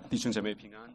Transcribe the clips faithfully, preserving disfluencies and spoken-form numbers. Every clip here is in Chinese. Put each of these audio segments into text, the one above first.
弟兄姐妹平安。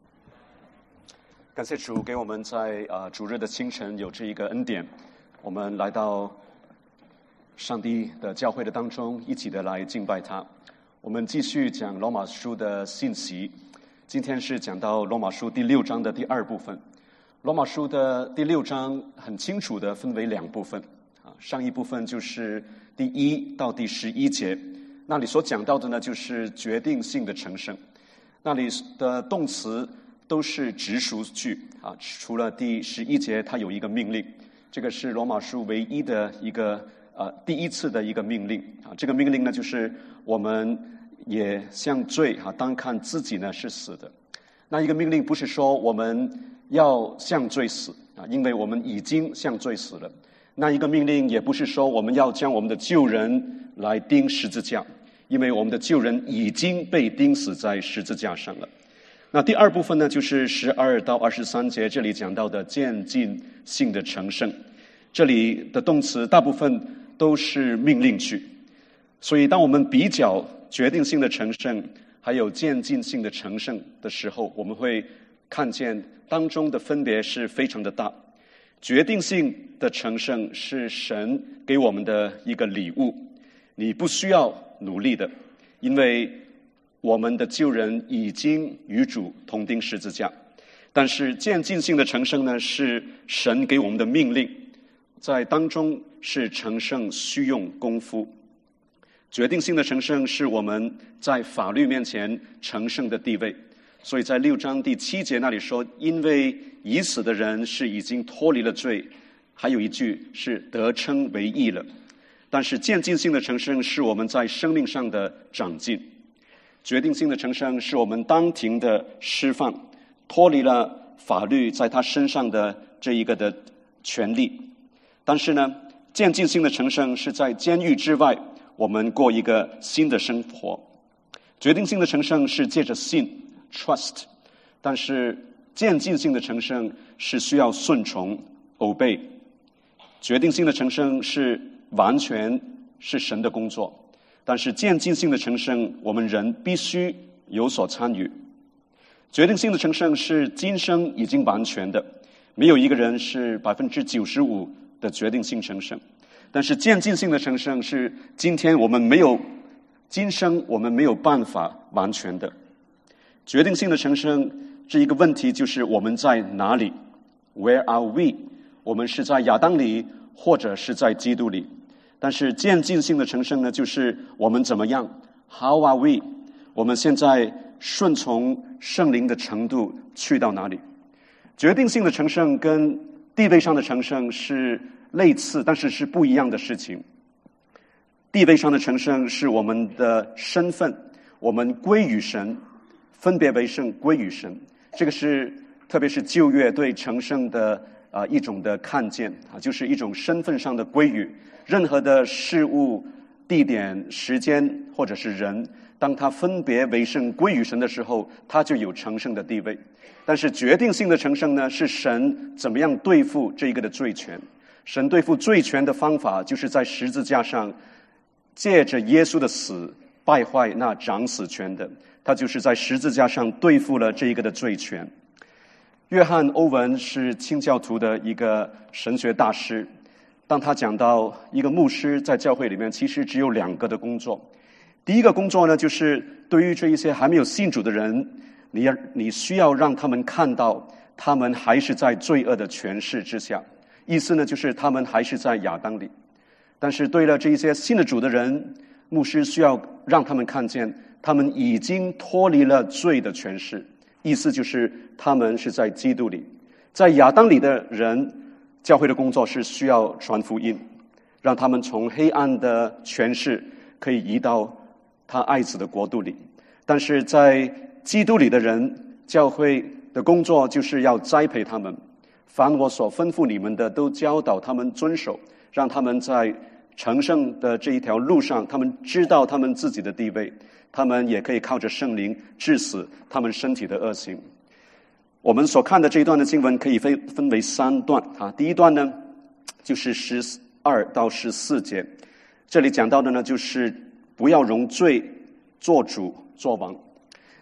感谢主给我们在呃主日的清晨有这一个恩典，我们来到上帝的教会的当中，一起的来敬拜他。我们继续讲罗马书的信息，今天是讲到罗马书第六章的第二部分。罗马书的第六章很清楚的分为两部分啊，上一部分就是第一到第十一节，那里所讲到的呢就是决定性的成圣。那里的动词都是直属句啊，除了第十一节它有一个命令，这个是罗马书唯一的一个呃第一次的一个命令啊。这个命令呢就是我们也向罪啊当看自己呢是死的。那一个命令不是说我们要向罪死啊，因为我们已经向罪死了。那一个命令也不是说我们要将我们的旧人来钉十字架，因为我们的旧人已经被钉死在十字架上了。那第二部分呢，就是十二到二十三节这里讲到的渐进性的成圣。这里的动词大部分都是命令句，所以当我们比较决定性的成圣还有渐进性的成圣的时候，我们会看见当中的分别是非常的大。决定性的成圣是神给我们的一个礼物，你不需要努力的，因为我们的旧人已经与主同钉十字架。但是渐进性的成圣呢，是神给我们的命令，在当中是成圣需用功夫。决定性的成圣是我们在法律面前成圣的地位，所以在六章第七节那里说，因为已死的人是已经脱离了罪，还有一句是得称为义了。但是渐进性的成圣是我们在生命上的长进，决定性的成圣是我们当庭的释放，脱离了法律在他身上的这一个的权利。但是呢，渐进性的成圣是在监狱之外，我们过一个新的生活。决定性的成圣是借着信 trust， 但是渐进性的成圣是需要顺从 obey。决定性的成圣是完全是神的工作，但是渐进性的成圣我们人必须有所参与。决定性的成圣是今生已经完全的，没有一个人是百分之九十五的决定性成圣。但是渐进性的成圣是今天我们没有，今生我们没有办法完全的。决定性的成圣这一个问题就是我们在哪里 Where are we？ 我们是在亚当里或者是在基督里。但是渐进性的成圣呢，就是我们怎么样 How are we？ 我们现在顺从圣灵的程度去到哪里。决定性的成圣跟地位上的成圣是类似，但是是不一样的事情。地位上的成圣是我们的身份，我们归于神，分别为圣归于神。这个是特别是旧约对成圣的呃一种的看见啊，就是一种身份上的归于。任何的事物、地点、时间或者是人，当他分别为圣归于神的时候，他就有成圣的地位。但是决定性的成圣呢，是神怎么样对付这一个的罪权。神对付罪权的方法，就是在十字架上借着耶稣的死败坏那掌死权的，他就是在十字架上对付了这一个的罪权。约翰·欧文是清教徒的一个神学大师，当他讲到一个牧师在教会里面其实只有两个的工作。第一个工作呢，就是对于这一些还没有信主的人，你要你需要让他们看到他们还是在罪恶的权势之下，意思呢就是他们还是在亚当里。但是对了这一些信了主的人，牧师需要让他们看见他们已经脱离了罪的权势，意思就是他们是在基督里。在亚当里的人，教会的工作是需要传福音，让他们从黑暗的权势可以移到他爱子的国度里。但是在基督里的人，教会的工作就是要栽培他们，凡我所吩咐你们的都教导他们遵守，让他们在成圣的这一条路上，他们知道他们自己的地位，他们也可以靠着圣灵治死他们身体的恶行。我们所看的这一段的经文可以分分为三段啊。第一段呢，就是十二到十四节，这里讲到的呢，就是不要容罪做主做王。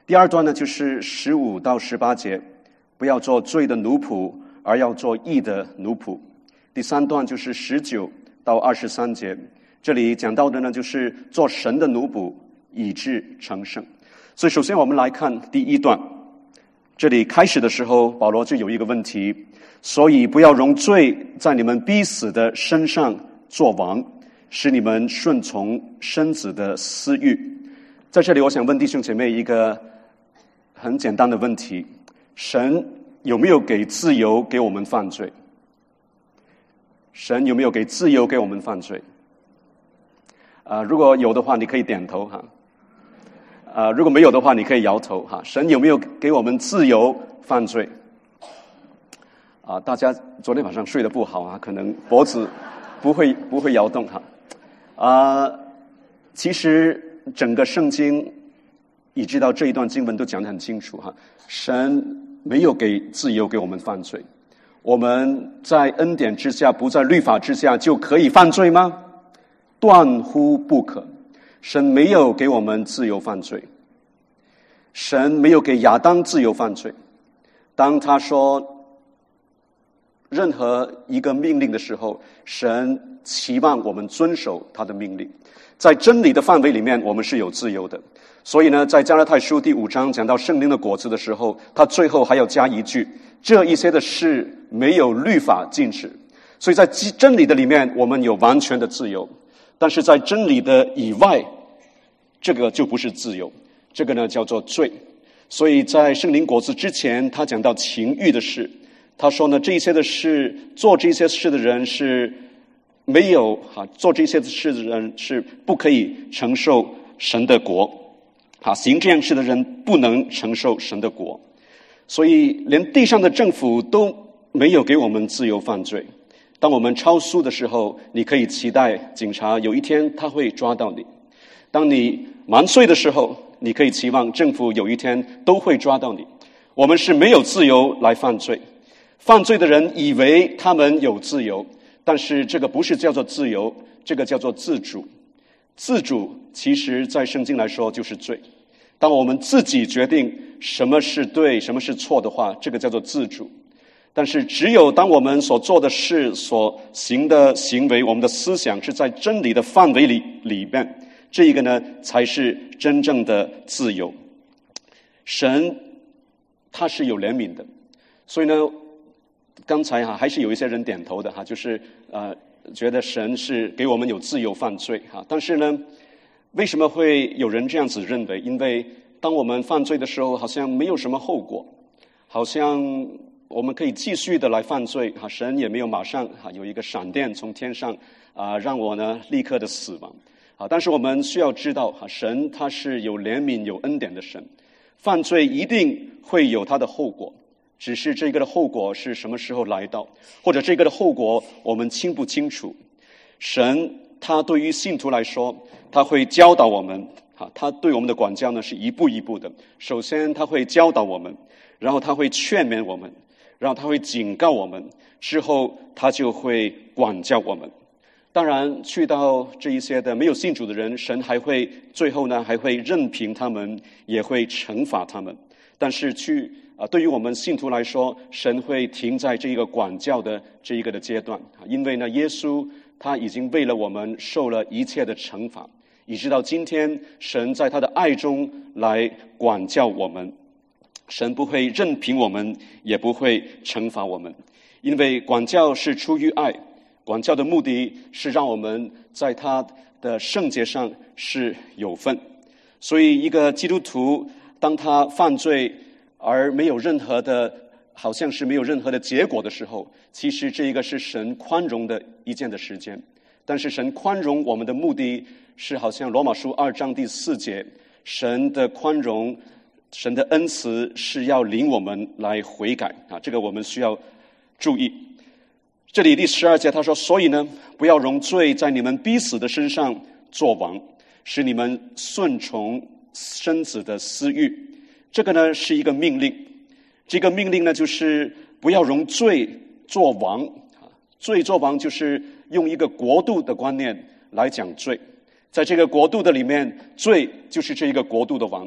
第二段呢，就是十五到十八节，不要做罪的奴仆，而要做义的奴仆。第三段就是十九到二十三节，这里讲到的呢，就是做神的奴仆，以致成圣。所以首先我们来看第一段，这里开始的时候，保罗就有一个问题，所以不要容罪在你们逼死的身上作王，使你们顺从身子的私欲。在这里我想问弟兄姐妹一个很简单的问题，神有没有给自由给我们犯罪？神有没有给自由给我们犯罪？啊、呃，如果有的话，你可以点头哈。啊、呃，如果没有的话，你可以摇头哈。神有没有给我们自由犯罪？啊、呃，大家昨天晚上睡得不好啊，可能脖子不会不会摇动哈。啊、呃，其实整个圣经一直到这一段经文都讲得很清楚哈，神没有给自由给我们犯罪。我们在恩典之下，不在律法之下，就可以犯罪吗？断乎不可。神没有给我们自由犯罪，神没有给亚当自由犯罪。当他说任何一个命令的时候，神期望我们遵守他的命令。在真理的范围里面，我们是有自由的。所以呢，在加拉太书第五章讲到圣灵的果子的时候，他最后还要加一句，这一些的事没有律法禁止。所以在真理的里面，我们有完全的自由，但是在真理的以外，这个就不是自由，这个呢叫做罪。所以在圣灵果子之前，他讲到情欲的事，他说呢，这一些的事，做这些事的人是没有哈，做这些事的人是不可以承受神的国，啊，行这样事的人不能承受神的国。所以连地上的政府都没有给我们自由犯罪。当我们超速的时候，你可以期待警察有一天他会抓到你；当你瞒税的时候，你可以期望政府有一天都会抓到你。我们是没有自由来犯罪。犯罪的人以为他们有自由，但是这个不是叫做自由，这个叫做自主。自主其实在圣经来说就是罪。当我们自己决定什么是对，什么是错的话，这个叫做自主。但是只有当我们所做的事，所行的行为，我们的思想是在真理的范围里里面，这一个呢才是真正的自由。神他是有怜悯的，所以呢刚才哈还是有一些人点头的哈，就是呃觉得神是给我们有自由犯罪哈。但是呢，为什么会有人这样子认为？因为当我们犯罪的时候，好像没有什么后果，好像我们可以继续的来犯罪哈，神也没有马上哈有一个闪电从天上啊、呃、让我呢立刻的死亡啊。但是我们需要知道哈，神他是有怜悯有恩典的神，犯罪一定会有他的后果，只是这个的后果是什么时候来到，或者这个的后果我们清不清楚。神他对于信徒来说，他会教导我们啊，他对我们的管教呢是一步一步的。首先他会教导我们，然后他会劝勉我们，然后他会警告我们，之后他就会管教我们。当然去到这一些的没有信主的人，神还会最后呢还会任凭他们，也会惩罚他们。但是去啊，对于我们信徒来说，神会停在这一个管教的这一个的阶段啊，因为呢耶稣他已经为了我们受了一切的惩罚，以直到今天神在他的爱中来管教我们，神不会任凭我们，也不会惩罚我们，因为管教是出于爱，管教的目的是让我们在他的圣洁上是有份。所以一个基督徒当他犯罪而没有任何的好像是没有任何的结果的时候，其实这一个是神宽容的一件的时间。但是神宽容我们的目的是好像罗马书二章第四节，神的宽容，神的恩慈是要领我们来悔改啊，这个我们需要注意。这里第十二节他说，所以呢不要容罪在你们逼死的身上作王，使你们顺从身子的私欲。这个呢是一个命令，这个命令呢就是不要容罪作王。罪作王就是用一个国度的观念来讲罪，在这个国度的里面，罪就是这一个国度的王。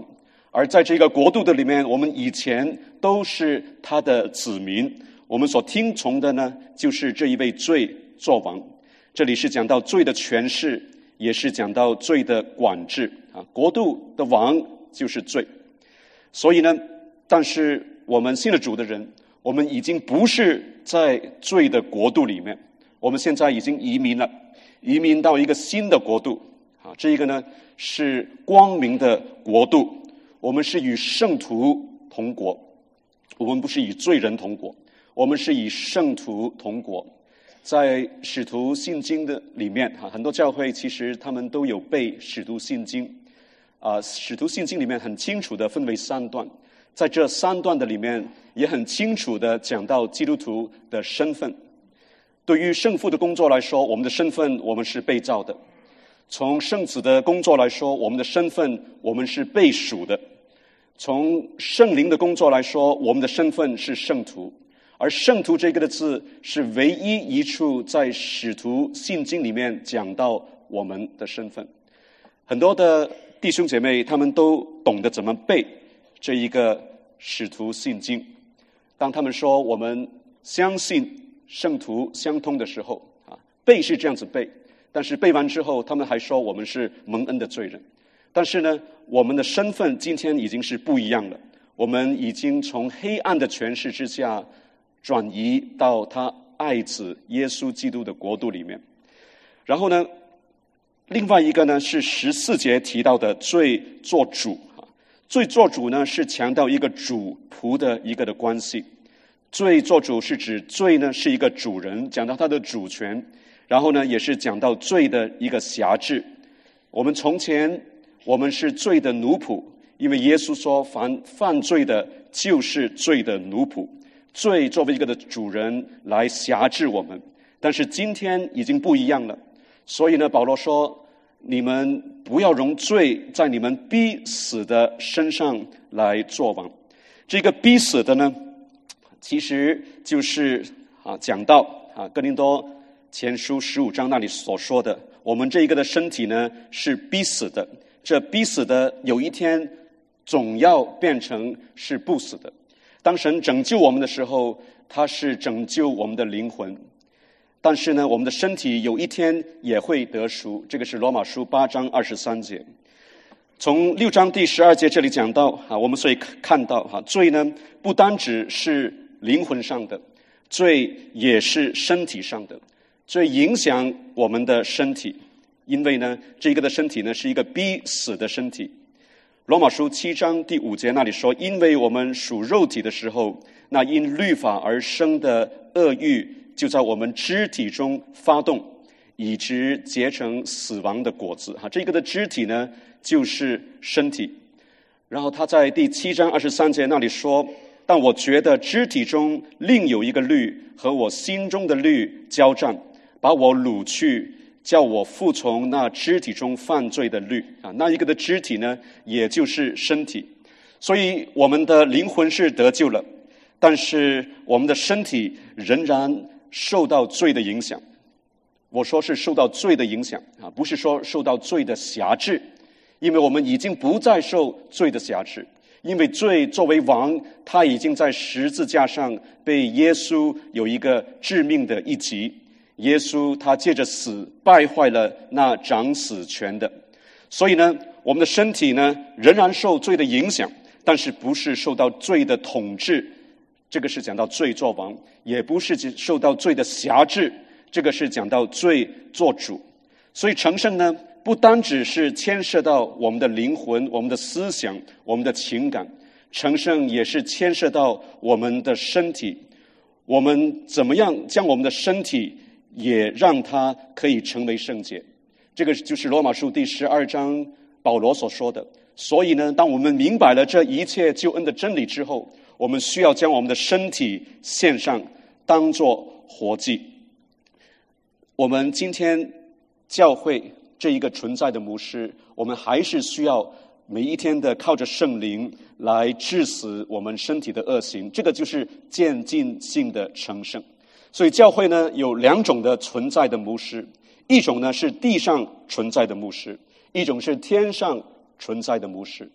而在这个国度的里面，我们以前都是他的子民，我们所听从的呢，就是这一位罪作王。这里是讲到罪的权势，也是讲到罪的管制啊。国度的王就是罪，所以呢，但是我们信了主的人，我们已经不是在罪的国度里面，我们现在已经移民了，移民到一个新的国度啊。这一个呢是光明的国度，我们是与圣徒同国，我们不是与罪人同国，我们是与圣徒同国。在使徒信经的里面啊，很多教会其实他们都有背使徒信经啊。使徒信经里面很清楚的分为三段，在这三段的里面也很清楚的讲到基督徒的身份。对于圣父的工作来说，我们的身份我们是被造的；从圣子的工作来说，我们的身份我们是被属的；从圣灵的工作来说，我们的身份是圣徒。而圣徒这个的字是唯一一处在使徒信经里面讲到我们的身份。很多的弟兄姐妹他们都懂得怎么背这一个使徒信经。当他们说我们相信圣徒相通的时候啊，背是这样子背，但是背完之后他们还说我们是蒙恩的罪人。但是呢，我们的身份今天已经是不一样了，我们已经从黑暗的权势之下转移到他爱子耶稣基督的国度里面。然后呢，另外一个呢是十四节提到的罪做主啊。罪做主呢是强调一个主仆的一个的关系。罪做主是指罪呢是一个主人，讲到他的主权，然后呢也是讲到罪的一个辖制。我们从前我们是罪的奴仆，因为耶稣说凡犯罪的就是罪的奴仆。罪作为一个的主人来辖制我们，但是今天已经不一样了。所以呢，保罗说你们不要容罪在你们逼死的身上来作王。这个逼死的呢，其实就是啊讲到啊哥林多前书十五章那里所说的，我们这一个的身体呢是逼死的，这逼死的有一天总要变成是不死的。当神拯救我们的时候，他是拯救我们的灵魂，但是呢，我们的身体有一天也会得赎。这个是罗马书八章二十三节。从六章第十二节这里讲到啊，我们所以看到哈，罪呢不单只是灵魂上的，罪也是身体上的，罪影响我们的身体，因为呢，这个的身体呢是一个逼死的身体。罗马书七章第五节那里说，因为我们属肉体的时候，那因律法而生的恶欲就在我们肢体中发动，以致结成死亡的果子。这个的肢体呢就是身体。然后他在第七章二十三节那里说，但我觉得肢体中另有一个律和我心中的律交战，把我掳去，叫我服从那肢体中犯罪的律啊。那一个的肢体呢也就是身体。所以我们的灵魂是得救了，但是我们的身体仍然受到罪的影响。我说是受到罪的影响啊，不是说受到罪的辖制，因为我们已经不再受罪的辖制，因为罪作为王，他已经在十字架上被耶稣有一个致命的一击。耶稣他借着死败坏了那掌死权的，所以呢，我们的身体呢仍然受罪的影响，但是不是受到罪的统治，这个是讲到罪作王；也不是受到罪的辖制，这个是讲到罪做主。所以成圣呢，不单只是牵涉到我们的灵魂、我们的思想、我们的情感，成圣也是牵涉到我们的身体。我们怎么样将我们的身体也让它可以成为圣洁，这个就是罗马书第十二章保罗所说的。所以呢，当我们明白了这一切救恩的真理之后，我们需要将我们的身体献上，当作活祭。我们今天教会这一个存在的模式，我们还是需要每一天的靠着圣灵来治死我们身体的恶行，这个就是渐进性的成圣。所以教会呢有两种的存在的牧师，一种呢是地上存在的牧师，一种是天上存在的牧师。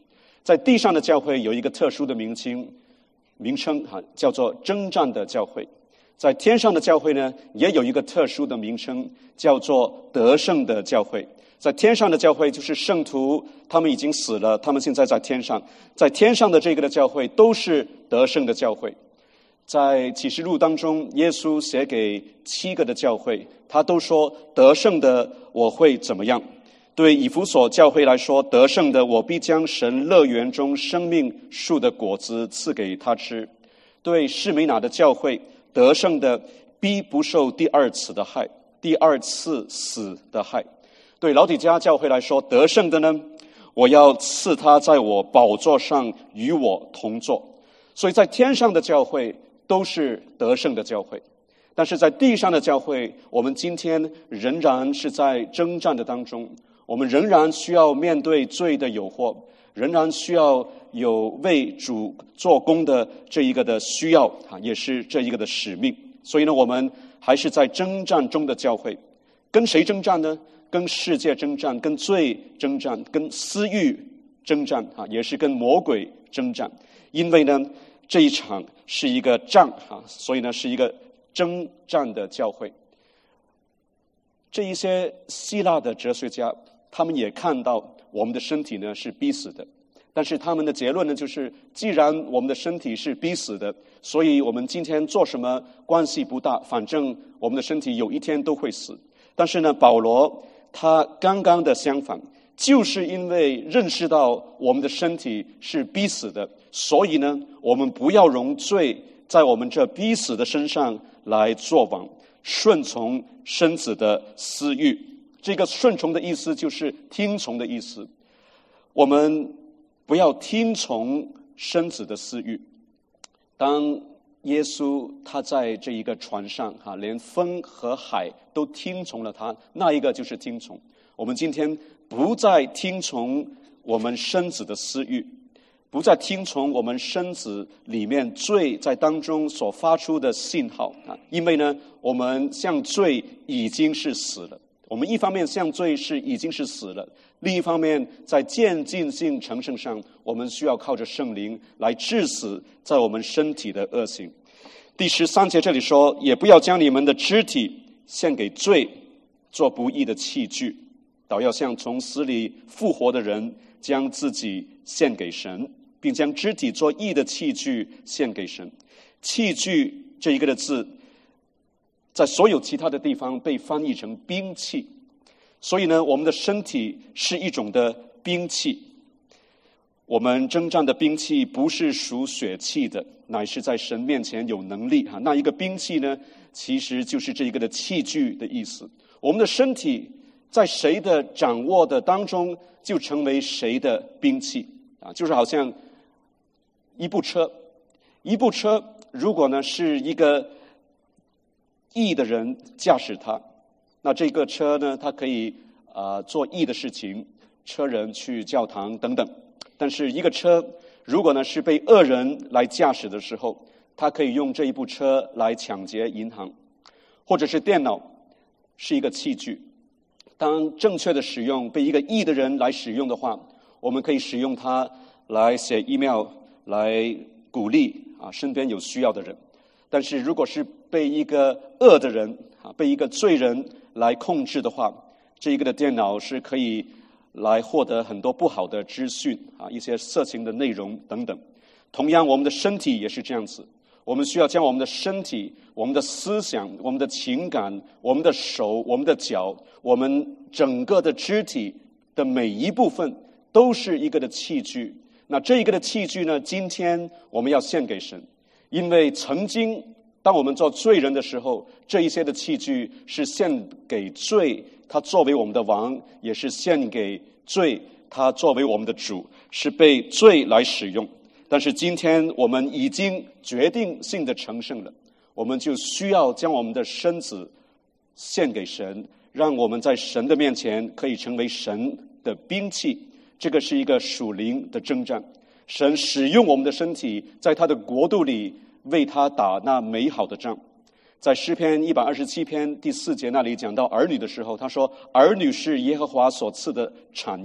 在地上的教会有一个特殊的名称，名称哈，叫做征战的教会。在天上的教会呢，也有一个特殊的名称，叫做得胜的教会。在天上的教会就是圣徒，他们已经死了，他们现在在天上。在天上的这个的教会都是得胜的教会。在启示录当中，耶稣写给七个的教会，他都说得胜的我会怎么样。对以弗所教会来说，得胜的我必将神乐园中生命树的果子赐给他吃。对士美拿的教会，得胜的必不受第二次的害，第二次死的害。对老底嘉教会来说，得胜的呢，我要赐他在我宝座上与我同坐。所以在天上的教会都是得胜的教会，但是在地上的教会，我们今天仍然是在征战的当中，我们仍然需要面对罪的诱惑，仍然需要有为主做工的这一个的需要啊，也是这一个的使命。所以呢，我们还是在征战中的教会。跟谁征战呢？跟世界征战，跟罪征战，跟私欲征战啊，也是跟魔鬼征战。因为呢，这一场是一个仗啊，所以呢是一个征战的教会。这一些希腊的哲学家，他们也看到我们的身体呢是逼死的，但是他们的结论呢就是，既然我们的身体是逼死的，所以我们今天做什么关系不大，反正我们的身体有一天都会死。但是呢，保罗他刚刚的相反，就是因为认识到我们的身体是逼死的，所以呢，我们不要容罪在我们这逼死的身上来作王，顺从身子的私欲。这个顺从的意思就是听从的意思。我们不要听从身子的私欲。当耶稣他在这一个船上哈，连风和海都听从了他，那一个就是听从。我们今天不再听从我们身子的私欲，不再听从我们身子里面罪在当中所发出的信号啊，因为呢，我们向罪已经是死了。我们一方面向罪是已经是死了，另一方面在渐进性成圣上，我们需要靠着圣灵来治死在我们身体的恶行。第十三节这里说，也不要将你们的肢体献给罪，做不义的器具，倒要像从死里复活的人，将自己献给神，并将肢体做义的器具献给神。器具这一个的字，在所有其他的地方被翻译成兵器，所以呢，我们的身体是一种的兵器。我们征战的兵器不是属血气的，乃是在神面前有能力哈。那一个兵器呢，其实就是这一个的器具的意思。我们的身体在谁的掌握的当中，就成为谁的兵器啊，就是好像一部车，一部车如果呢是一个义的人驾驶它，那这个车呢，它可以啊、呃、做义的事情，车人去教堂等等。但是一个车如果呢是被恶人来驾驶的时候，他可以用这一部车来抢劫银行，或者是电脑是一个器具。当正确的使用，被一个义的人来使用的话，我们可以使用它来写 email， 来鼓励啊身边有需要的人。但是如果是被一个恶的人啊，被一个罪人来控制的话，这一个的电脑是可以来获得很多不好的资讯啊，一些色情的内容等等。同样，我们的身体也是这样子，我们需要将我们的身体、我们的思想、我们的情感、我们的手、我们的脚、我们整个的肢体的每一部分都是一个的器具。那这一个的器具呢，今天我们要献给神，因为曾经当我们做罪人的时候，这一些的器具是献给罪，他作为我们的王，也是献给罪，他作为我们的主，是被罪来使用。但是今天我们已经决定性的成圣了，我们就需要将我们的身子献给神，让我们在神的面前可以成为神的兵器。这个是一个属灵的征战，神使用我们的身体，在他的国度里为他打那美好的仗。在诗篇一百二十七篇第四节那里讲到儿女的时候，他说，儿女是耶和华所赐的产业，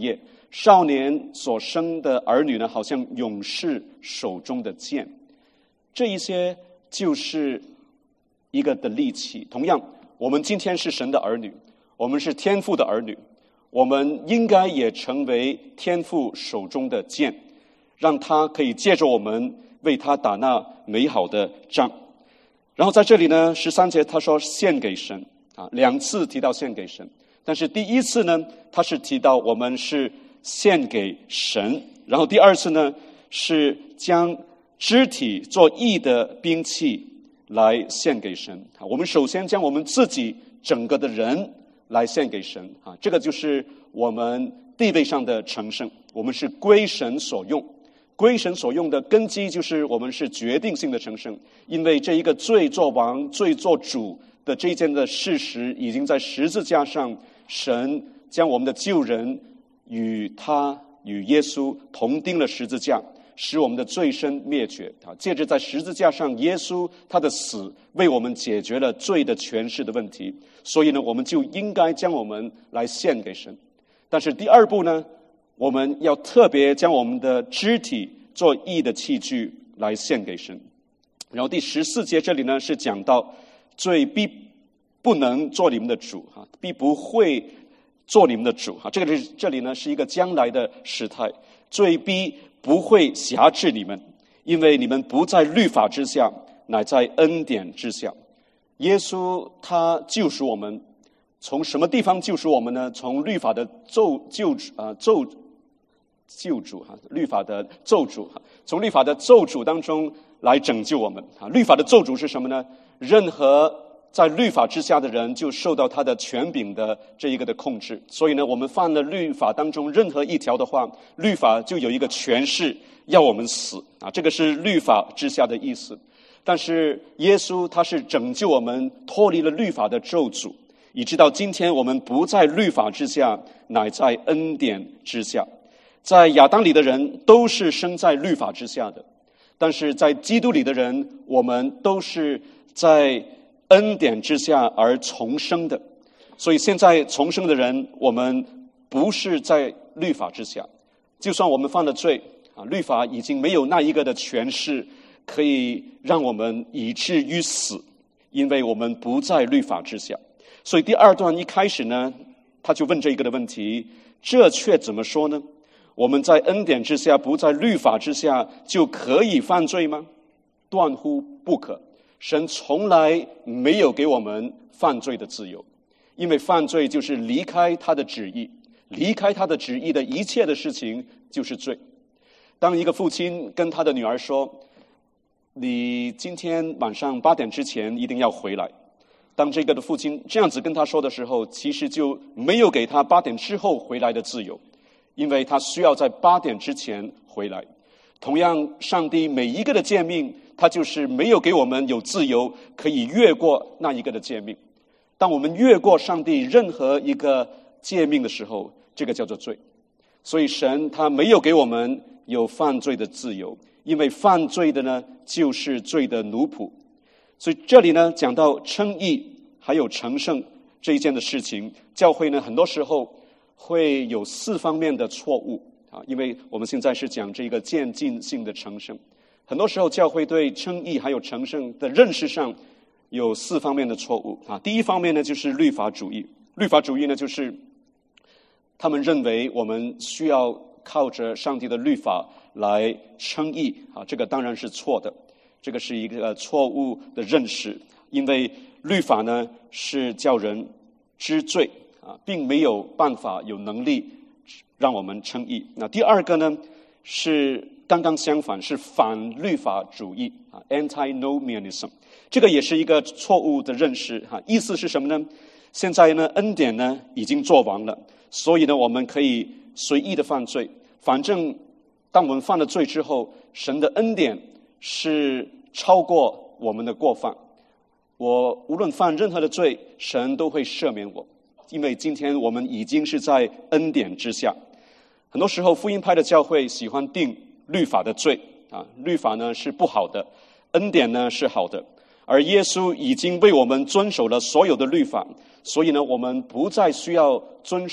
少年所生的儿女呢，好像勇士手中的剑。这一些就是一个的利器。同样，我们今天是神的儿女，我们是天父的儿女，我们应该也成为天父手中的剑，让他可以借着我们为他打那美好的仗。然后在这里呢，十三节他说献给神啊，两次提到献给神，但是第一次呢，他是提到我们是献给神，然后第二次呢，是将肢体做义的兵器来献给神啊。我们首先将我们自己整个的人来献给神啊，这个就是我们地位上的成圣，我们是归神所用。归神所用的根基就是我们是决定性的成圣，因为这一个罪作王、罪作主的这一件的事实，已经在十字架上，神将我们的旧人与他与耶稣同钉了十字架，使我们的罪身灭绝啊！借着在十字架上，耶稣他的死为我们解决了罪的权势的问题，所以呢，我们就应该将我们来献给神。但是第二步呢，我们要特别将我们的肢体做义的器具来献给神。然后第十四节这里呢，是讲到罪必不能做你们的主啊，必不会做你们的主啊。这个这里呢是一个将来的时态，罪必不会辖制你们，因为你们不在律法之下，乃在恩典之下。耶稣他救赎我们，从什么地方救赎我们呢？从律法的咒救啊咒救主哈，律法的咒诅哈，从律法的咒诅当中来拯救我们啊。律法的咒诅是什么呢？任何在律法之下的人就受到他的权柄的这一个的控制，所以呢，我们犯了律法当中任何一条的话，律法就有一个权势要我们死啊。这个是律法之下的意思。但是耶稣他是拯救我们脱离了律法的咒诅，以致到今天我们不在律法之下，乃在恩典之下。在亚当里的人都是生在律法之下的，但是在基督里的人，我们都是在恩典之下而重生的。所以现在重生的人，我们不是在律法之下，就算我们犯了罪啊，律法已经没有那一个的权势可以让我们以至于死，因为我们不在律法之下。所以第二段一开始呢，他就问这一个的问题，这却怎么说呢？我们在恩典之下，不在律法之下，就可以犯罪吗？断乎不可。神从来没有给我们犯罪的自由，因为犯罪就是离开他的旨意，离开他的旨意的一切的事情就是罪。当一个父亲跟他的女儿说，你今天晚上八点之前一定要回来，当这个的父亲这样子跟他说的时候，其实就没有给他八点之后回来的自由，因为他需要在八点之前回来。同样，上帝每一个的诫命，他就是没有给我们有自由可以越过那一个的诫命。当我们越过上帝任何一个诫命的时候，这个叫做罪。所以神他没有给我们有犯罪的自由，因为犯罪的呢就是罪的奴仆。所以这里呢讲到称义还有成圣这一件的事情，教会呢很多时候会有四方面的错误啊，因为我们现在是讲这个渐进性的成圣，很多时候教会对称义还有成圣的认识上有四方面的错误啊。第一方面呢就是律法主义，律法主义呢就是他们认为我们需要靠着上帝的律法来称义啊，这个当然是错的，这个是一个错误的认识，因为律法呢是叫人知罪啊，并没有办法有能力让我们称义。那第二个呢是刚刚相反，是反律法主义啊 ，antinomianism， 这个也是一个错误的认识哈。意思是什么呢？现在呢恩典呢已经做完了，所以呢我们可以随意的犯罪，反正当我们犯了罪之后，神的恩典是超过我们的过犯，我无论犯任何的罪，神都会赦免我，因为今天我们已经是在恩典之下。很多时候福音派的教会喜欢定律法的罪啊，律法呢是不好的，恩典呢是好的，而耶稣已经为我们遵守了所有的律法，所以呢我们不再需要遵守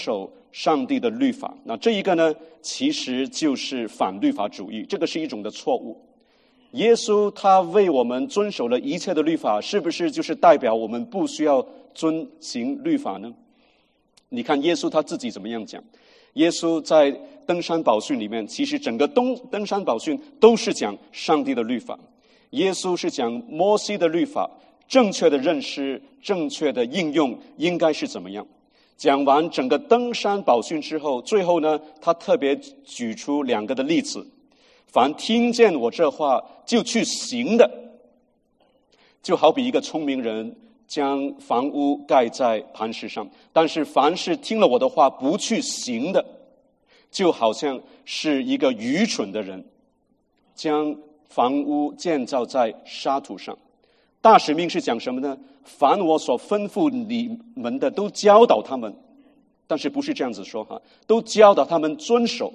上帝的律法。那这一个呢，其实就是反律法主义，这个是一种的错误。耶稣他为我们遵守了一切的律法，是不是就是代表我们不需要遵行律法呢？你看耶稣他自己怎么样讲？耶稣在登山宝训里面，其实整个登登山宝训都是讲上帝的律法。耶稣是讲摩西的律法，正确的认识、正确的应用应该是怎么样。讲完整个登山宝训之后，最后呢，他特别举出两个的例子：凡听见我这话就去行的，就好比一个聪明人将房屋盖在磐石上，但是凡是听了我的话不去行的，就好像是一个愚蠢的人将房屋建造在沙土上。大使命是讲什么呢？凡我所吩咐你们的都教导他们，但是不是这样子说哈，都教导他们遵守，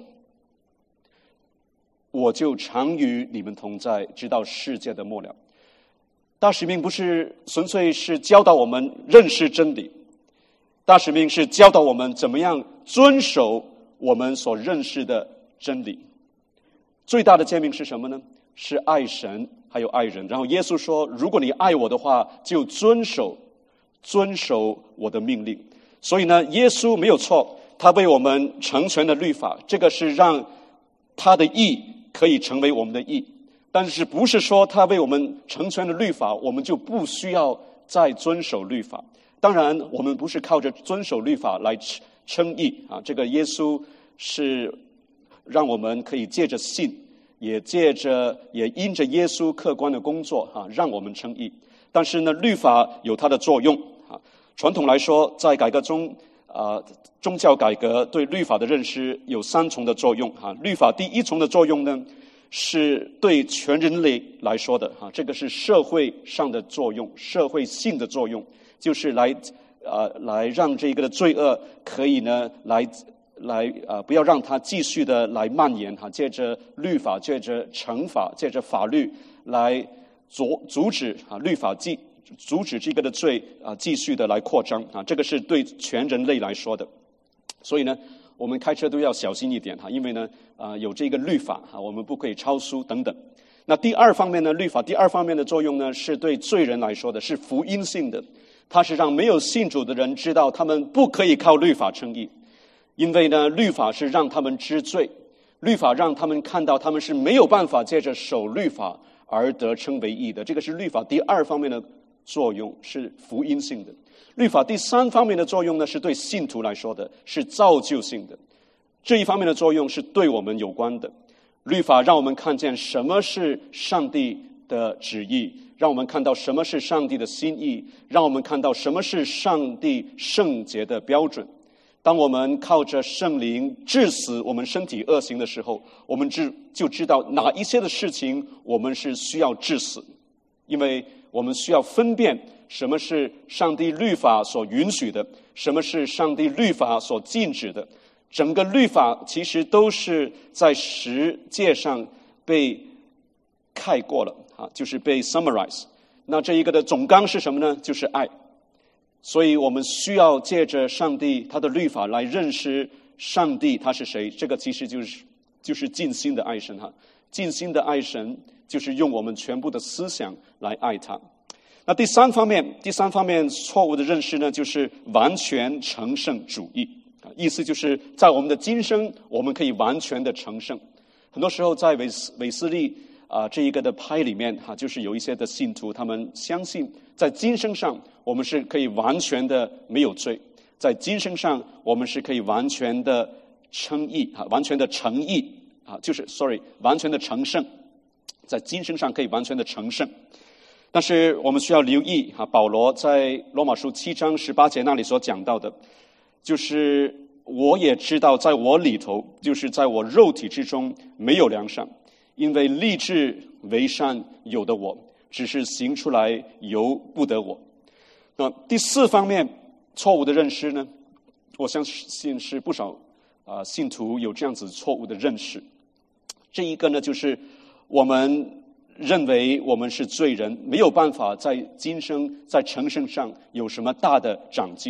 我就常与你们同在，直到世界的末了。大使命不是纯粹是教导我们认识真理，大使命是教导我们怎么样遵守我们所认识的真理。最大的诫命是什么呢？是爱神还有爱人。然后耶稣说，如果你爱我的话，就遵守遵守我的命令。所以呢，耶稣没有错，他为我们成全了律法，这个是让他的义可以成为我们的义。但是不是说他为我们成全了律法，我们就不需要再遵守律法。当然我们不是靠着遵守律法来称义啊，这个耶稣是让我们可以借着信，也借着也因着耶稣客观的工作啊，让我们称义。但是呢，律法有它的作用啊。传统来说，在改革中啊、呃，宗教改革对律法的认识有三重的作用啊。律法第一重的作用呢，是对全人类来说的哈，这个是社会上的作用，社会性的作用，就是来呃来让这个的罪恶可以呢来来呃不要让它继续的来蔓延哈，借着律法，借着惩罚，借着法律来阻阻止啊律法继阻止这个的罪啊继续的来扩张啊，这个是对全人类来说的。所以呢，我们开车都要小心一点哈，因为呢，啊、呃、有这个律法哈，我们不可以超速等等。那第二方面呢，律法第二方面的作用呢，是对罪人来说的，是福音性的，它是让没有信主的人知道他们不可以靠律法称义，因为呢，律法是让他们知罪，律法让他们看到他们是没有办法借着守律法而得称为义的，这个是律法第二方面的作用，是福音性的。律法第三方面的作用呢，是对信徒来说的，是造就性的。这一方面的作用是对我们有关的。律法让我们看见什么是上帝的旨意，让我们看到什么是上帝的心意，让我们看到什么是上帝圣洁的标准。当我们靠着圣灵治死我们身体恶行的时候，我们就就知道哪一些的事情我们是需要治死，因为我们需要分辨什么是上帝律法所允许的，什么是上帝律法所禁止的。整个律法其实都是在十诫上被概括了啊，就是被 summarize。那这一个的总纲是什么呢？就是爱。所以我们需要借着上帝他的律法来认识上帝他是谁。这个其实就是就是尽心的爱神哈，尽心的爱神就是用我们全部的思想来爱他。那第三方面，第三方面错误的认识呢，就是完全成圣主义。意思就是在我们的今生，我们可以完全的成圣。很多时候在韦斯韦斯利啊、呃、这一个的派里面哈、啊，就是有一些的信徒，他们相信在今生上我们是可以完全的没有罪，在今生上我们是可以完全的称义啊，完全的成义啊，就是 sorry 完全的成圣，在今生上可以完全的成圣。但是我们需要留意啊，保罗在罗马书七章十八节那里所讲到的，就是我也知道在我里头，就是在我肉体之中没有良善，因为立志为善有的我，只是行出来由不得我。那第四方面错误的认识呢，我相信是不少啊、呃、信徒有这样子错误的认识。这一个呢，就是我们认为我们是罪人，没有办法在今生在成圣上有什么大的长进，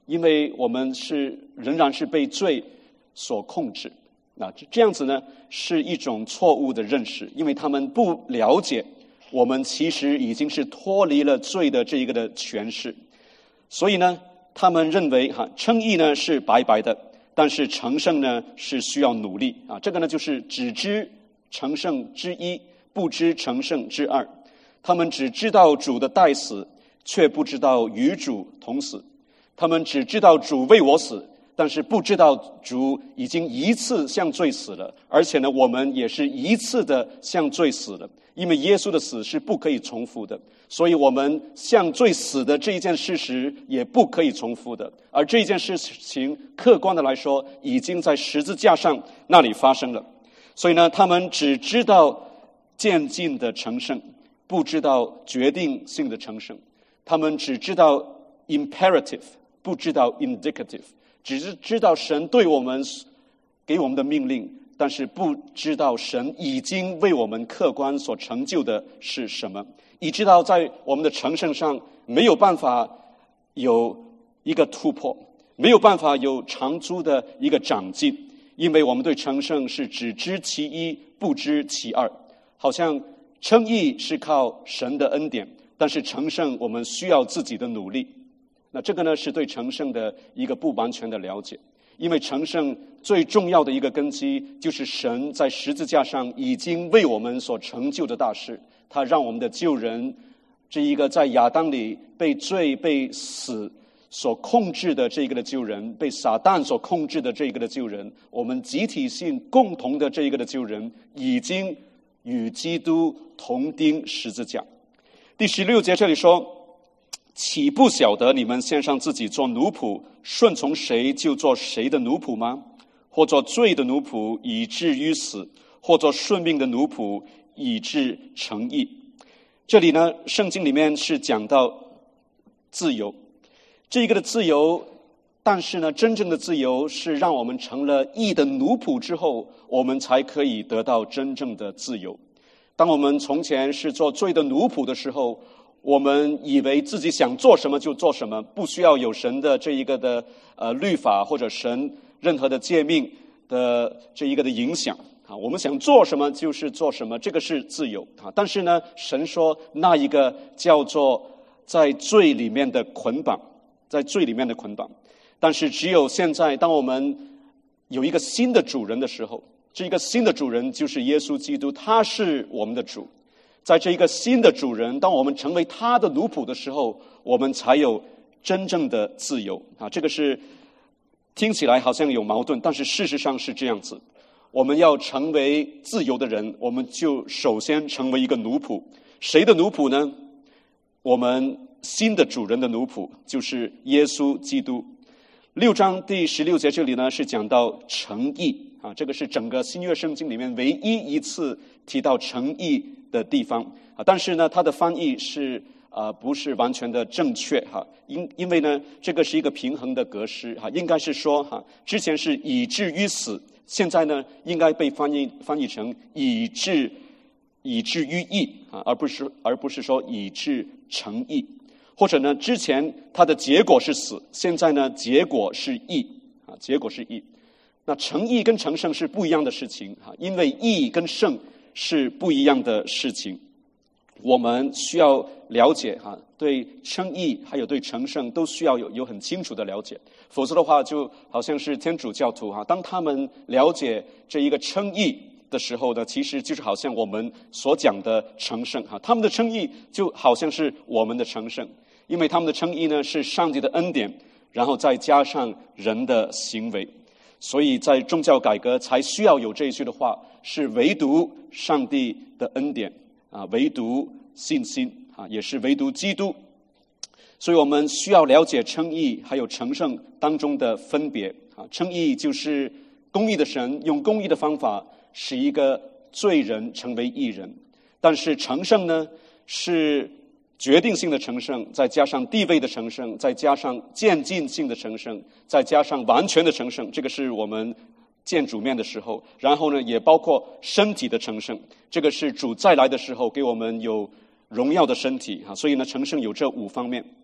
因为我们是仍然是被罪所控制。那这样子呢，是一种错误的认识，因为他们不了解我们其实已经是脱离了罪的这一个的权势，所以呢，他们认为哈称义呢是白白的，但是成圣呢是需要努力啊。这个呢就是只知成圣之一，不知成圣之二。他们只知道主的代死，却不知道与主同死。他们只知道主为我死，但是不知道主已经一次向罪死了，而且呢，我们也是一次的向罪死了。因为耶稣的死是不可以重复的，所以我们向罪死的这一件事实也不可以重复的。而这一件事情客观的来说，已经在十字架上那里发生了。所以呢，他们只知道渐进的成圣，不知道决定性的成圣。他们只知道 imperative， 不知道 indicative， 只是知道神对我们给我们的命令，但是不知道神已经为我们客观所成就的是什么，以致到在我们的成圣上没有办法有一个突破，没有办法有长足的一个长进，因为我们对成圣是只知其一，不知其二。好像称义是靠神的恩典，但是成圣我们需要自己的努力。那这个呢，是对成圣的一个不完全的了解。因为成圣最重要的一个根基，就是神在十字架上已经为我们所成就的大事。他让我们的救人，这一个在亚当里被罪被死所控制的这一个的救人，被撒旦所控制的这一个的救人，我们集体性共同的这一个的救人，已经与基督同钉十字架。第十六节这里说，岂不晓得你们献上自己做奴仆，顺从谁就做谁的奴仆吗？或做罪的奴仆，以至于死；或做顺命的奴仆，以致成义。这里呢，圣经里面是讲到自由，这一个的自由，但是呢，真正的自由是让我们成了义的奴仆之后，我们才可以得到真正的自由。当我们从前是做罪的奴仆的时候，我们以为自己想做什么就做什么，不需要有神的这一个的呃律法或者神任何的诫命的这一个的影响啊，我们想做什么就是做什么，这个是自由啊。但是呢，神说那一个叫做在罪里面的捆绑，在罪里面的捆绑。但是只有现在，当我们有一个新的主人的时候，这一个新的主人就是耶稣基督，他是我们的主。在这一个新的主人，当我们成为他的奴仆的时候，我们才有真正的自由啊！这个是听起来好像有矛盾，但是事实上是这样子。我们要成为自由的人，我们就首先成为一个奴仆。谁的奴仆呢？我们新的主人的奴仆，就是耶稣基督。六章第十六节这里呢，是讲到成义啊，这个是整个新约圣经里面唯一一次提到成义的地方啊，但是呢，它的翻译是啊、呃、不是完全的正确哈，因因为呢，这个是一个平衡的格式哈，应该是说哈，之前是以至于死，现在呢应该被翻译翻译成以至以至于义啊，而不是而不是说以至成义，或者呢，之前它的结果是死，现在呢结果是义啊，结果是义。那成义跟成圣是不一样的事情哈，因为义跟圣是不一样的事情，我们需要了解哈，对称义还有对成圣都需要有有很清楚的了解，否则的话就好像是天主教徒哈，当他们了解这一个称义的时候呢，其实就是好像我们所讲的成圣哈，他们的称义就好像是我们的成圣，因为他们的称义呢是上帝的恩典，然后再加上人的行为。所以在宗教改革才需要有这一句的话，是唯独上帝的恩典啊，唯独信心啊，也是唯独基督。所以我们需要了解称义还有成圣当中的分别啊。称义就是公义的神用公义的方法使一个罪人成为义人，但是成圣呢是决定性的成圣，再加上地位的成圣，再加上渐进性的成圣，再加上完全的成圣，这个是我们见主面的时候。然后呢，也包括身体的成圣，这个是主再来的时候给我们有荣耀的身体啊。所以呢，成圣有这五方面。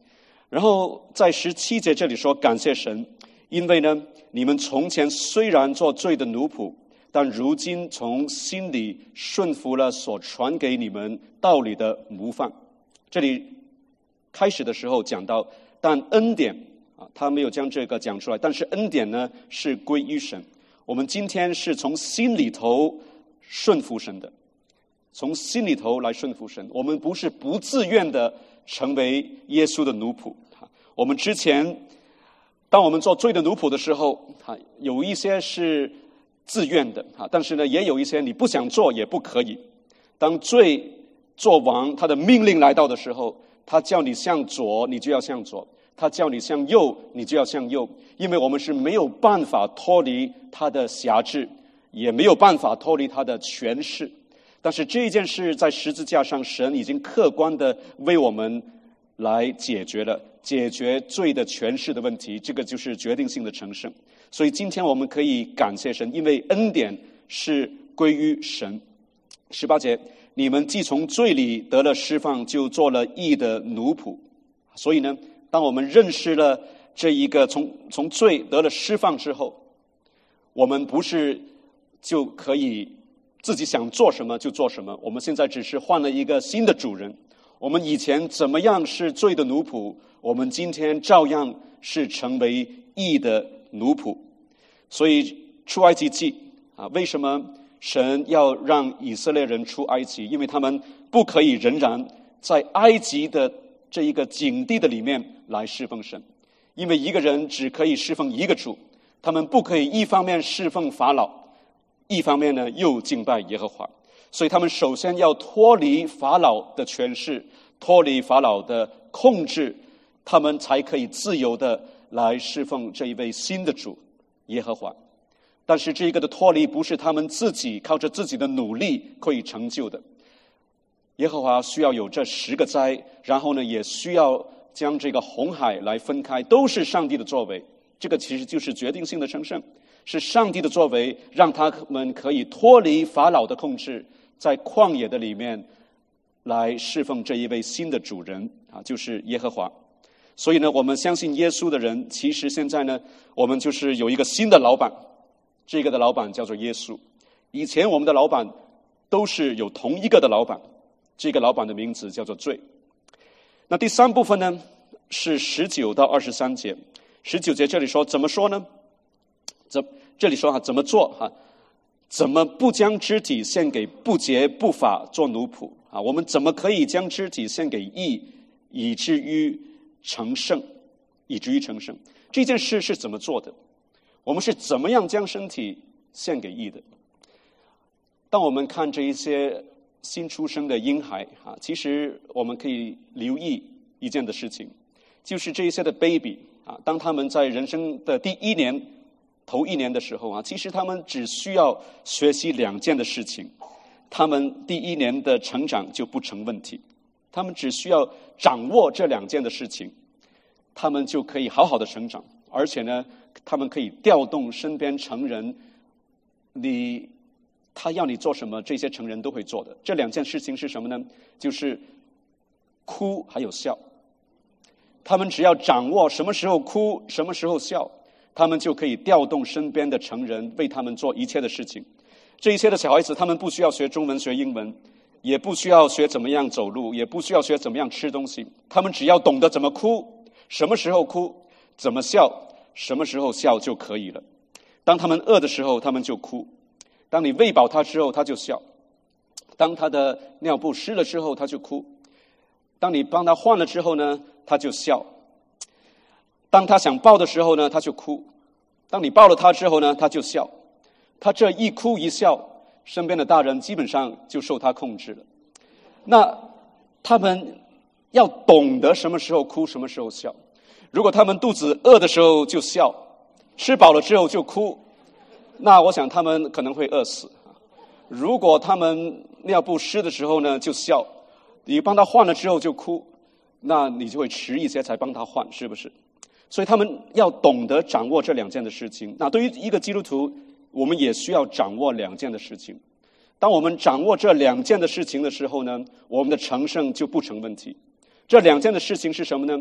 然后在十七节这里说，感谢神，因为呢，你们从前虽然做罪的奴仆，但如今从心里顺服了所传给你们道理的模范。这里开始的时候讲到，但恩典啊，他没有将这个讲出来，但是恩典呢是归于神。我们今天是从心里头顺服神的，从心里头来顺服神。我们不是不自愿的成为耶稣的奴仆。我们之前，当我们做罪的奴仆的时候，有一些是自愿的，但是呢，也有一些你不想做也不可以。当罪做王，他的命令来到的时候，他叫你向左，你就要向左；他叫你向右，你就要向右。因为我们是没有办法脱离他的辖制，也没有办法脱离他的权势。但是这一件事在十字架上，神已经客观的为我们来解决了，解决罪的权势的问题，这个就是决定性的成圣。所以今天我们可以感谢神，因为恩典是归于神。十八节，你们既从罪里得了释放，就做了义的奴仆。所以呢，当我们认识了这一个从从罪得了释放之后，我们不是就可以自己想做什么就做什么，我们现在只是换了一个新的主人。我们以前怎么样是罪的奴仆，我们今天照样是成为义的奴仆。所以出埃及记啊，为什么神要让以色列人出埃及？因为他们不可以仍然在埃及的这一个境地的里面来侍奉神，因为一个人只可以侍奉一个主，他们不可以一方面侍奉法老，一方面呢又敬拜耶和华。所以他们首先要脱离法老的权势，脱离法老的控制，他们才可以自由的来侍奉这一位新的主耶和华。但是这个的脱离不是他们自己靠着自己的努力可以成就的。耶和华需要有这十个灾，然后呢也需要将这个红海来分开，都是上帝的作为。这个其实就是决定性的成圣，是上帝的作为让他们可以脱离法老的控制，在旷野的里面来侍奉这一位新的主人啊，就是耶和华。所以呢，我们相信耶稣的人，其实现在呢，我们就是有一个新的老板，这个的老板叫做耶稣。以前我们的老板都是有同一个的老板，这个老板的名字叫做罪。那第三部分呢，是十九到二十三节。十九节这里说怎么说呢？这这里说哈，怎么做哈？怎么不将肢体献给不洁不法做奴仆啊？我们怎么可以将肢体献给义，以至于成圣，以至于成圣？这件事是怎么做的？我们是怎么样将身体献给义的？当我们看这一些新出生的婴孩啊，其实我们可以留意一件的事情，就是这一些的 baby 啊，当他们在人生的第一年头一年的时候啊，其实他们只需要学习两件的事情，他们第一年的成长就不成问题。他们只需要掌握这两件的事情，他们就可以好好的成长，而且呢，他们可以调动身边成人，你他要你做什么，这些成人都会做的。这两件事情是什么呢？就是哭还有笑。他们只要掌握什么时候哭，什么时候笑，他们就可以调动身边的成人为他们做一切的事情。这一切的小孩子，他们不需要学中文学英文，也不需要学怎么样走路，也不需要学怎么样吃东西，他们只要懂得怎么哭，什么时候哭，怎么笑，什么时候笑就可以了。当他们饿的时候他们就哭，当你喂饱他之后他就笑，当他的尿布湿了之后他就哭，当你帮他换了之后呢他就笑，当他想抱的时候呢他就哭，当你抱了他之后呢他就笑。他这一哭一笑，身边的大人基本上就受他控制了。那他们要懂得什么时候哭，什么时候笑。如果他们肚子饿的时候就笑，吃饱了之后就哭，那我想他们可能会饿死。如果他们尿布湿的时候呢就笑，你帮他换了之后就哭，那你就会迟一些才帮他换，是不是？所以他们要懂得掌握这两件的事情。那对于一个基督徒，我们也需要掌握两件的事情。当我们掌握这两件的事情的时候呢，我们的成圣就不成问题。这两件的事情是什么呢？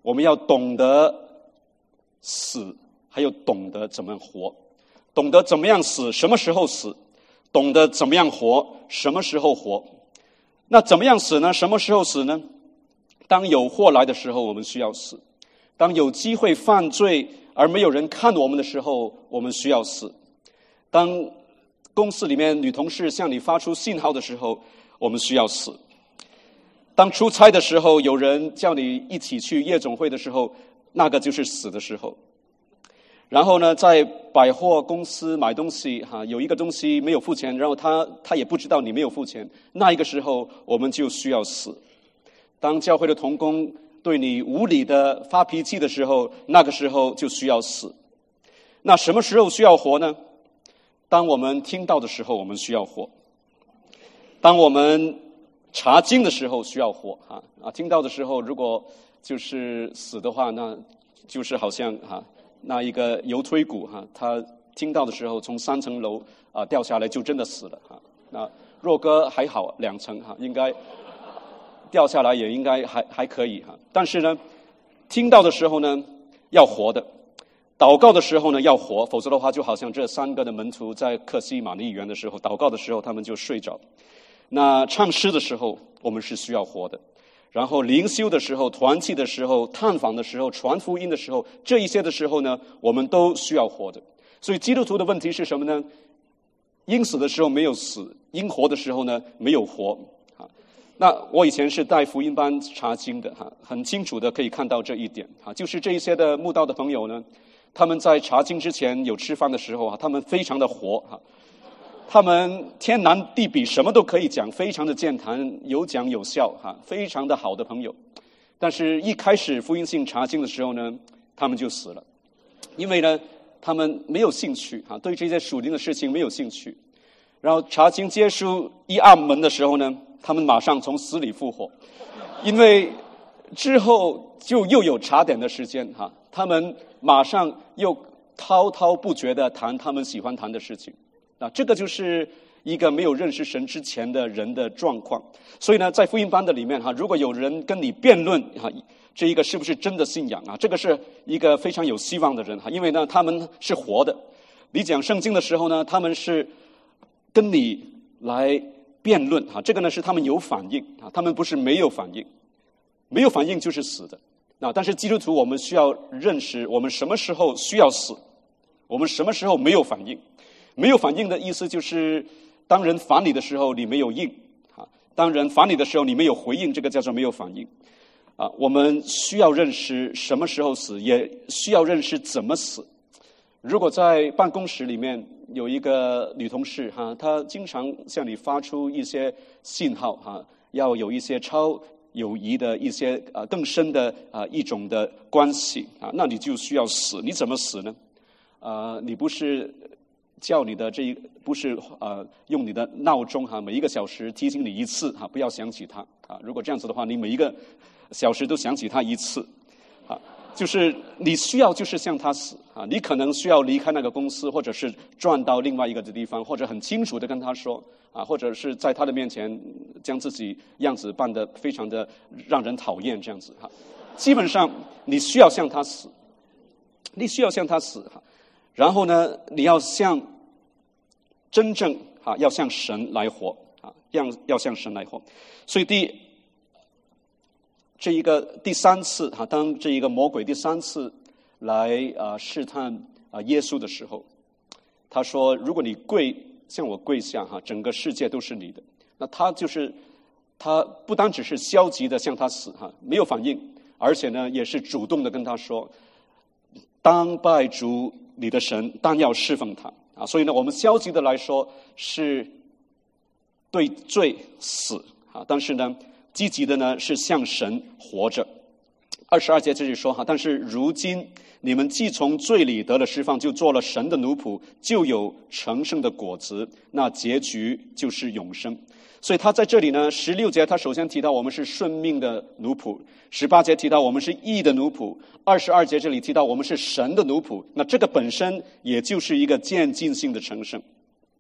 我们要懂得死，还有懂得怎么活。懂得怎么样死，什么时候死；懂得怎么样活，什么时候活。那怎么样死呢？什么时候死呢？当有祸来的时候，我们需要死；当有机会犯罪而没有人看我们的时候，我们需要死；当公司里面女同事向你发出信号的时候，我们需要死；当出差的时候，有人叫你一起去夜总会的时候，那个就是死的时候。然后呢，在百货公司买东西哈，有一个东西没有付钱，然后他他也不知道你没有付钱，那一个时候我们就需要死。当教会的同工对你无理的发脾气的时候，那个时候就需要死。那什么时候需要活呢？当我们听到的时候，我们需要活；当我们查经的时候需要活啊啊！听到的时候，如果就是死的话，那就是好像哈。那一个油推骨哈，他听到的时候从三层楼啊、呃、掉下来就真的死了哈。那若哥还好两层哈，应该掉下来也应该还还可以哈。但是呢，听到的时候呢要活的，祷告的时候呢要活，否则的话就好像这三个的门徒在客西马尼园的时候祷告的时候他们就睡着。那唱诗的时候我们是需要活的。然后灵修的时候、团契的时候、探访的时候、传福音的时候，这一些的时候呢，我们都需要活的。所以基督徒的问题是什么呢？应死的时候没有死，应活的时候呢没有活。啊，那我以前是带福音班查经的哈，很清楚的可以看到这一点啊，就是这一些的慕道的朋友呢，他们在查经之前有吃饭的时候啊，他们非常的活哈。他们天南地北什么都可以讲，非常的健谈，有讲有笑哈，非常的好的朋友。但是一开始福音性查经的时候呢，他们就死了，因为呢他们没有兴趣啊，对这些属灵的事情没有兴趣。然后查经结束一按门的时候呢，他们马上从死里复活，因为之后就又有茶点的时间哈，他们马上又滔滔不绝的谈他们喜欢谈的事情。啊，这个就是一个没有认识神之前的人的状况。所以呢，在福音班的里面哈，如果有人跟你辩论哈，这一个是不是真的信仰啊？这个是一个非常有希望的人哈，因为呢他们是活的。你讲圣经的时候呢，他们是跟你来辩论哈，这个呢是他们有反应啊，他们不是没有反应，没有反应就是死的。啊，但是基督徒我们需要认识，我们什么时候需要死，我们什么时候没有反应。没有反应的意思就是，当人烦你的时候，你没有应；啊，当人烦你的时候，你没有回应，这个叫做没有反应。啊，我们需要认识什么时候死，也需要认识怎么死。如果在办公室里面有一个女同事哈，她经常向你发出一些信号哈，要有一些超友谊的一些啊更深的啊一种的关系啊，那你就需要死。你怎么死呢？啊，你不是。叫你的这一不是呃用你的闹钟哈，每一个小时提醒你一次哈，不要想起它啊。如果这样子的话，你每一个小时都想起它一次啊，就是你需要就是向他死啊。你可能需要离开那个公司，或者是转到另外一个地方，或者很清楚的跟他说啊，或者是在他的面前将自己样子扮得非常的让人讨厌这样子哈。基本上你需要向他死，你需要向他死哈。然后呢，你要向真正啊，要向神来活啊，要要向神来活。所以第这一个第三次哈，当这一个魔鬼第三次来啊试探啊耶稣的时候，他说：“如果你跪向我跪下哈，整个世界都是你的。”那他就是他不单只是消极的向他死哈，没有反应，而且呢也是主动的跟他说：“当拜主。”你的神但要侍奉他啊，所以呢，我们消极的来说是对罪死啊，但是呢，积极的呢是向神活着。二十二节这里说哈，但是如今你们既从罪里得了释放，就做了神的奴仆，就有成圣的果子，那结局就是永生。所以他在这里呢，十六节他首先提到我们是顺命的奴仆，十八节提到我们是义的奴仆，二十二节这里提到我们是神的奴仆。那这个本身也就是一个渐进性的成圣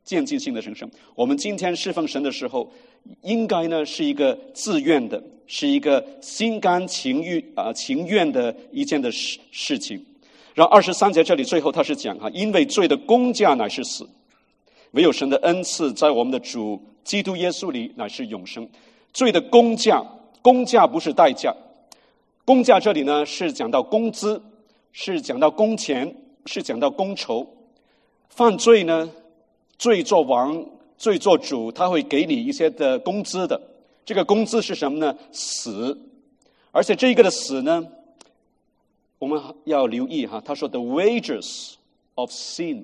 渐进性的成圣。我们今天侍奉神的时候，应该呢是一个自愿的，是一个心甘情欲啊、呃、情愿的一件的事事情。然后二十三节这里最后他是讲哈，因为罪的工价乃是死，唯有神的恩赐在我们的主基督耶稣里乃是永生。罪的工价，工价不是代价，工价这里呢是讲到工资，是讲到工钱，是讲到工酬。犯罪呢，罪作王，罪作主，他会给你一些的工资的。这个工资是什么呢？死。而且这个的死呢，我们要留意哈，他说 the wages of sin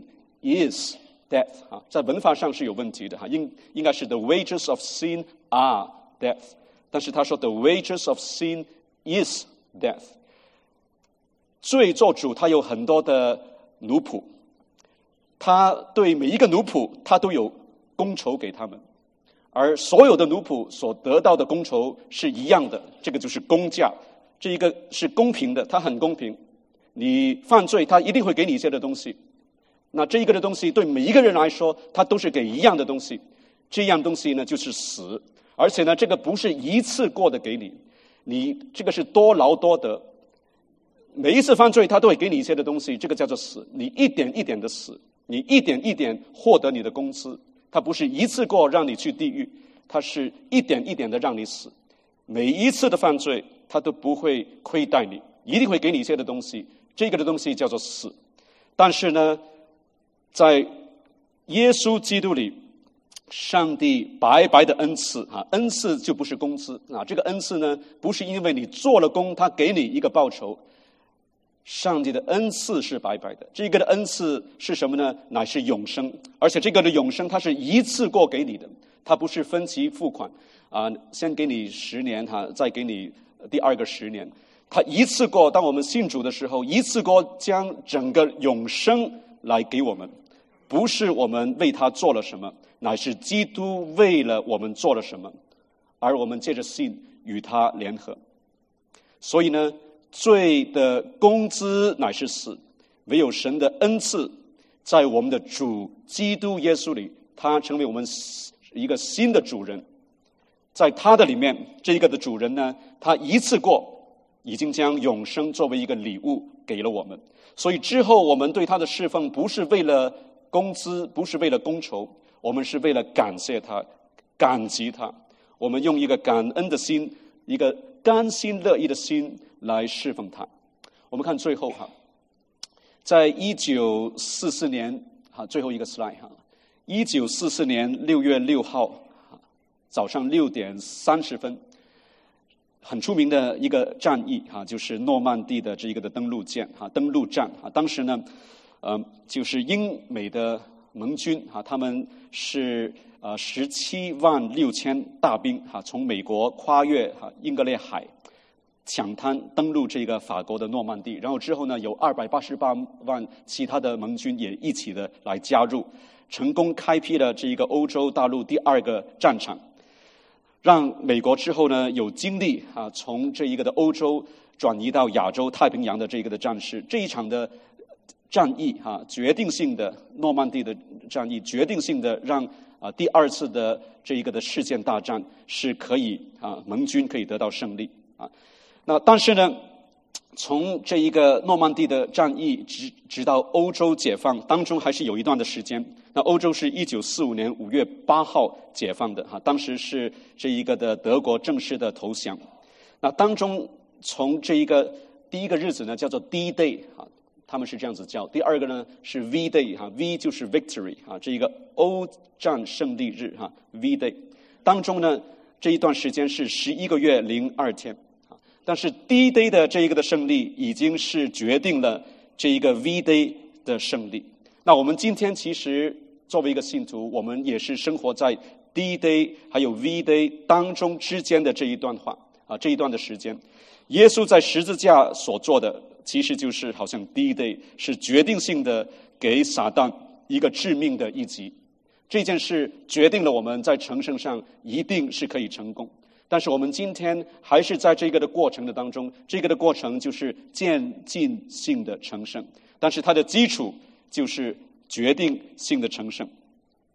is death 哈，在文法上是有问题的哈，应应该是 the wages of sin are death， 但是他说 the wages of sin is death。罪作主，他有很多的奴仆，他对每一个奴仆，他都有工酬给他们，而所有的奴仆所得到的工酬是一样的，这个就是工价。这一个是公平的，它很公平。你犯罪，他一定会给你一些的东西。那这一个的东西对每一个人来说，他都是给一样的东西。这样东西呢，就是死。而且呢，这个不是一次过的给你，你这个是多劳多得。每一次犯罪，他都会给你一些的东西，这个叫做死。你一点一点的死，你一点一点获得你的工资。他不是一次过让你去地狱，他是一点一点的让你死。每一次的犯罪，他都不会亏待你，一定会给你一些的东西，这个的东西叫做死。但是呢，在耶稣基督里，上帝白白的恩赐啊，恩赐就不是工资啊，这个恩赐呢，不是因为你做了工，他给你一个报酬。上帝的恩赐是白白的，这个的恩赐是什么呢？乃是永生，而且这个的永生，它是一次过给你的，它不是分期付款啊，先给你十年哈，再给你第二个十年。他一次过，当我们信主的时候，一次过将整个永生来给我们，不是我们为他做了什么，乃是基督为了我们做了什么，而我们借着信与他联合。所以呢，罪的工资乃是死，唯有神的恩赐在我们的主基督耶稣里，他成为我们一个新的主人。在他的里面，这一个的主人呢，他一次过已经将永生作为一个礼物给了我们。所以之后我们对他的侍奉不是为了工资，不是为了工酬，我们是为了感谢他，感激他。我们用一个感恩的心，一个甘心乐意的心来侍奉他。我们看最后哈，在一九四四年哈，最后一个 slide 哈，一九四四年六月六号早上六点三十分，很出名的一个战役哈，就是诺曼底的这一个的登陆舰哈，登陆战哈。当时呢，呃，就是英美的盟军哈，他们是呃十七万六千大兵哈，从美国跨越哈英格烈海，抢滩登陆这个法国的诺曼底，然后之后呢，有二百八十八万其他的盟军也一起的来加入，成功开辟了这一个欧洲大陆第二个战场。让美国之后呢有精力啊，从这一个的欧洲转移到亚洲太平洋的这一个的战事。这一场的战役啊，决定性的诺曼底的战役，决定性的让啊第二次的这一个的世界大战是可以啊盟军可以得到胜利啊。那但是呢，从这一个诺曼底的战役直直到欧洲解放当中，还是有一段的时间。那欧洲是一九四五年五月八号解放的哈，当时是这一个的德国正式的投降。那当中从这一个第一个日子呢叫做 D-Day 哈，他们是这样子叫。第二个呢是 V-Day 哈 ，V 就是 Victory 哈，这一个欧战胜利日哈 V-Day。当中呢这一段时间是十一个月零二天啊，但是 D-Day 的这一个的胜利已经是决定了这一个 V-Day 的胜利。那我们今天其实作为一个信徒，我们也是生活在 D-Day 还有 V-Day 当中之间的这一段话啊，这一段的时间。耶稣在十字架所做的，其实就是好像 D-Day 是决定性的给撒旦一个致命的一击。这件事决定了我们在成圣上一定是可以成功。但是我们今天还是在这个的过程的当中，这个的过程就是渐进性的成圣，但是它的基础就是决定性的成圣。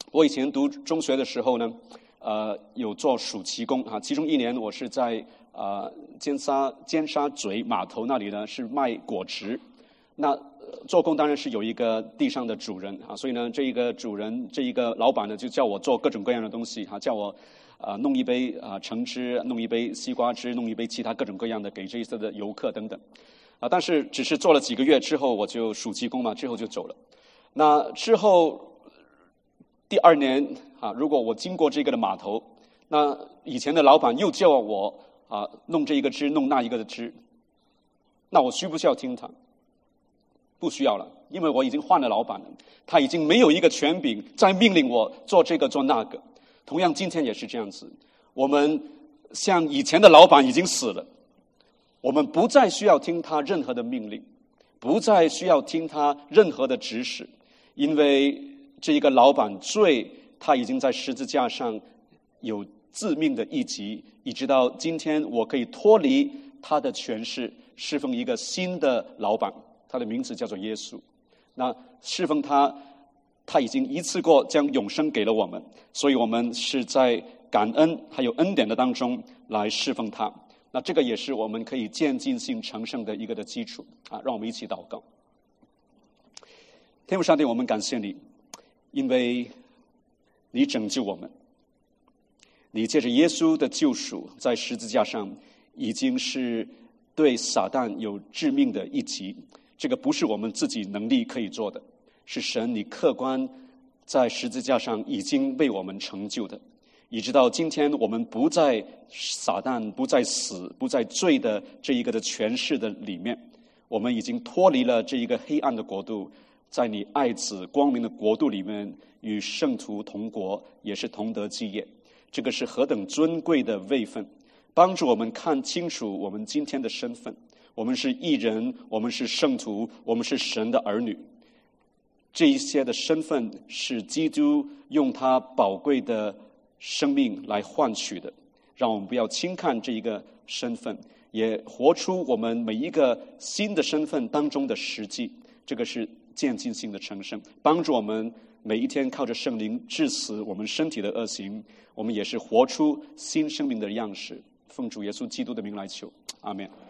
我以前读中学的时候呢，呃，有做暑期工啊，其中一年我是在呃尖沙尖沙咀码头那里呢是卖果汁。那做工当然是有一个地上的主人啊，所以呢，这一个主人这一个老板呢就叫我做各种各样的东西啊，叫我啊、呃、弄一杯啊、呃、橙汁，弄一杯西瓜汁，弄一杯其他各种各样的给这一些的游客等等啊。但是只是做了几个月之后，我就暑期工嘛，之后就走了。那之后第二年啊，如果我经过这个的码头，那以前的老板又叫我啊弄这一个汁，弄那一个的汁，那我需不需要听他？不需要了，因为我已经换了老板了，他已经没有一个权柄再命令我做这个做那个。同样今天也是这样子，我们像以前的老板已经死了，我们不再需要听他任何的命令，不再需要听他任何的指使，因为这一个老板罪他已经在十字架上有致命的一击，以直到今天我可以脱离他的权势，侍奉一个新的老板，他的名字叫做耶稣。那侍奉他，他已经一次过将永生给了我们，所以我们是在感恩还有恩典的当中来侍奉他。那这个也是我们可以渐进性成圣的一个的基础啊！让我们一起祷告。天父上帝，我们感谢你，因为你拯救我们，你借着耶稣的救赎，在十字架上已经是对撒旦有致命的一击。这个不是我们自己能力可以做的，是神你客观在十字架上已经为我们成就的。以直到今天，我们不在撒旦、不在死、不在罪的这一个的权势的里面，我们已经脱离了这一个黑暗的国度，在你爱子光明的国度里面，与圣徒同国，也是同得基业。这个是何等尊贵的位分，帮助我们看清楚我们今天的身份。我们是义人，我们是圣徒，我们是神的儿女。这一些的身份是基督用他宝贵的生命来换取的，让我们不要轻看这一个身份，也活出我们每一个新的身份当中的实际。这个是渐进性的成圣，帮助我们每一天靠着圣灵治死我们身体的恶行，我们也是活出新生命的样式。奉主耶稣基督的名来求，阿们。